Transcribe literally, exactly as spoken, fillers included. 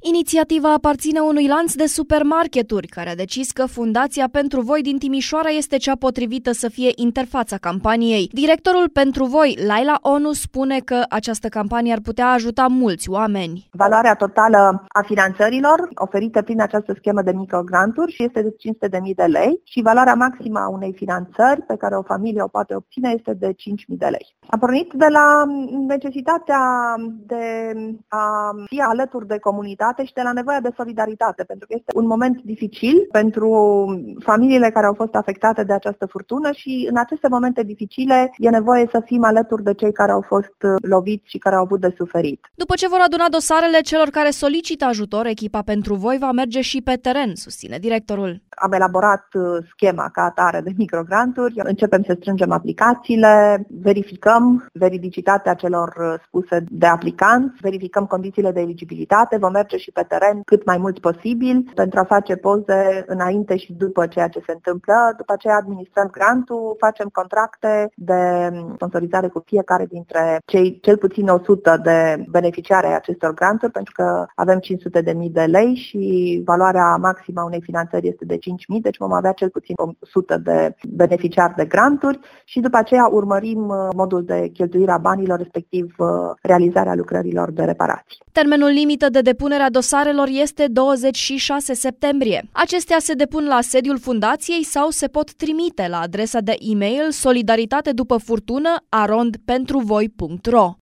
Inițiativa aparține unui lanț de supermarketuri care a decis că Fundația Pentru Voi din Timișoara este cea potrivită să fie interfața campaniei. Directorul Pentru Voi, Laila Onu, spune că această campanie ar putea ajuta mulți oameni. Valoarea totală a finanțărilor oferite prin această schemă de microgranturi este de cinci sute de mii de lei și valoarea maximă a unei finanțări pe care o familie o poate obține este de cinci mii de lei. A pornit de la necesitatea de a fi alături de comunitate și de la nevoia de solidaritate, pentru că este un moment dificil pentru familiile care au fost afectate de această furtună și în aceste momente dificile e nevoie să fim alături de cei care au fost loviți și care au avut de suferit. După ce vor aduna dosarele celor care solicită ajutor, echipa Pentru Voi va merge și pe teren, susține directorul. Am elaborat schema ca atare de microgranturi, începem să strângem aplicațiile, verificăm veridicitatea celor spuse de aplicanți, verificăm condițiile de eligibilitate, vom merge și pe teren cât mai mult posibil pentru a face poze înainte și după ceea ce se întâmplă. După aceea administrăm grantul, facem contracte de sponsorizare cu fiecare dintre cei cel puțin o sută de beneficiari ai acestor granturi, pentru că avem cinci sute de mii de lei și valoarea maximă a unei finanțări este de cinci mii, deci vom avea cel puțin o sută de beneficiari de granturi și după aceea urmărim modul de cheltuire a banilor, respectiv realizarea lucrărilor de reparații. Termenul limită de depunere a dosarelor este douăzeci și șase septembrie. Acestea se depun la sediul fundației sau se pot trimite la adresa de e-mail solidaritate după furtună arond pentru voi punct ro.